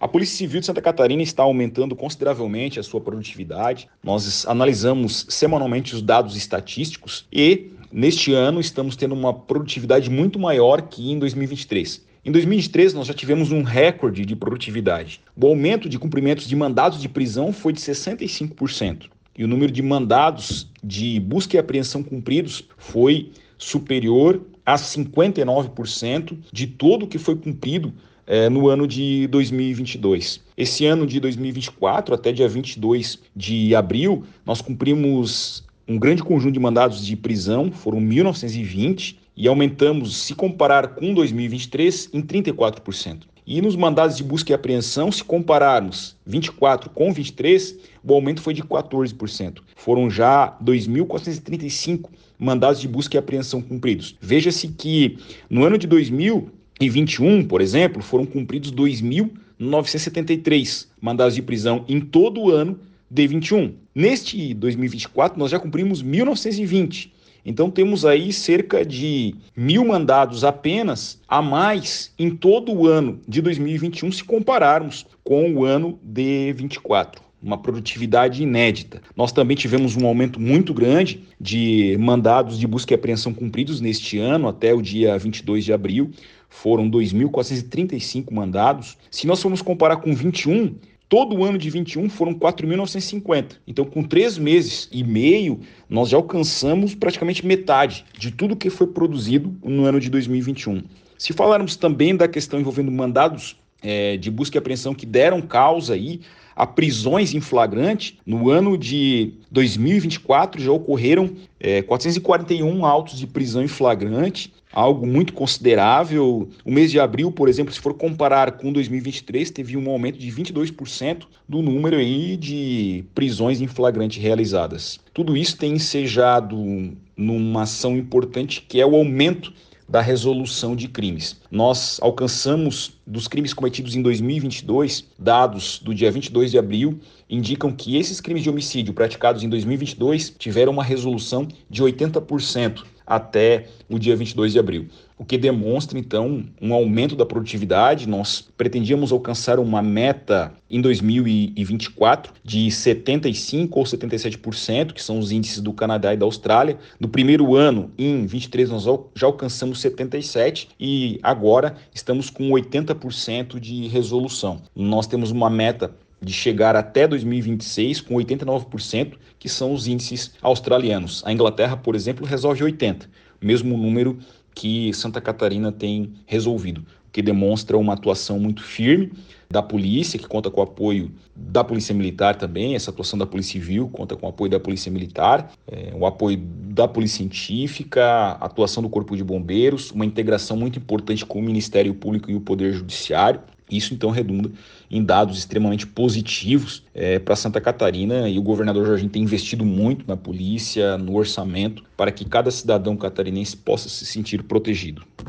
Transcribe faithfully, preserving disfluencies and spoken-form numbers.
Polícia Civil de Santa Catarina está aumentando consideravelmente a sua produtividade. Nós analisamos semanalmente os dados estatísticos e, neste ano, estamos tendo uma produtividade muito maior que em dois mil e vinte e três. Em dois mil e vinte e três, nós já tivemos um recorde de produtividade. O aumento de cumprimentos de mandados de prisão foi de sessenta e cinco por cento. E o número de mandados de busca e apreensão cumpridos foi superior a cinquenta e nove por cento de todo o que foi cumprido eh, no ano de dois mil e vinte e dois. Esse ano de dois mil e vinte e quatro, até dia vinte e dois de abril, nós cumprimos um grande conjunto de mandados de prisão, foram mil novecentos e vinte, e aumentamos, se comparar com dois mil e vinte e três, em trinta e quatro por cento. E nos mandados de busca e apreensão, se compararmos vinte e quatro com vinte e três, o aumento foi de quatorze por cento. Foram já dois mil quatrocentos e trinta e cinco mandados de busca e apreensão cumpridos. Veja-se que no ano de dois mil e vinte e um, por exemplo, foram cumpridos dois mil novecentos e setenta e três mandados de prisão em todo o ano de vinte e um. Neste dois mil e vinte e quatro, nós já cumprimos mil novecentos e vinte. Então temos aí cerca de mil mandados apenas a mais em todo o ano de dois mil e vinte e um, se compararmos com o ano de vinte e quatro. Uma produtividade inédita. Nós também tivemos um aumento muito grande de mandados de busca e apreensão cumpridos neste ano, até o dia vinte e dois de abril, foram dois mil quatrocentos e trinta e cinco mandados. Se nós formos comparar com vinte e um, todo o ano de vinte e um foram quatro mil novecentos e cinquenta. Então, com três meses e meio, nós já alcançamos praticamente metade de tudo que foi produzido no ano de dois mil e vinte e um. Se falarmos também da questão envolvendo mandados é, de busca e apreensão que deram causa aí a prisões em flagrante, no ano de dois mil e vinte e quatro já ocorreram é, quatrocentos e quarenta e um autos de prisão em flagrante, algo muito considerável. O mês de abril, por exemplo, se for comparar com dois mil e vinte e três, teve um aumento de vinte e dois por cento do número aí de prisões em flagrante realizadas. Tudo isso tem ensejado numa ação importante que é o aumento da resolução de crimes. Nós alcançamos, dos crimes cometidos em dois mil e vinte e dois, dados do dia vinte e dois de abril, indicam que esses crimes de homicídio praticados em dois mil e vinte e dois tiveram uma resolução de oitenta por cento até o dia vinte e dois de abril, o que demonstra, então, um aumento da produtividade. Nós pretendíamos alcançar uma meta em dois mil e vinte e quatro de setenta e cinco por cento ou setenta e sete por cento, que são os índices do Canadá e da Austrália. No primeiro ano, em vinte e três, nós já alcançamos setenta e sete por cento e agora estamos com oitenta por cento de resolução. Nós temos uma meta de chegar até dois mil e vinte e seis com oitenta e nove por cento, que são os índices australianos. A Inglaterra, por exemplo, resolve oitenta por cento, mesmo número que Santa Catarina tem resolvido, o que demonstra uma atuação muito firme da polícia, que conta com o apoio da Polícia Militar também. Essa atuação da Polícia Civil conta com o apoio da Polícia Militar, é, o apoio da Polícia Científica, a atuação do Corpo de Bombeiros, uma integração muito importante com o Ministério Público e o Poder Judiciário. Isso, então, redunda em dados extremamente positivos é, para Santa Catarina, e o governador Jorginho tem investido muito na polícia, no orçamento, para que cada cidadão catarinense possa se sentir protegido.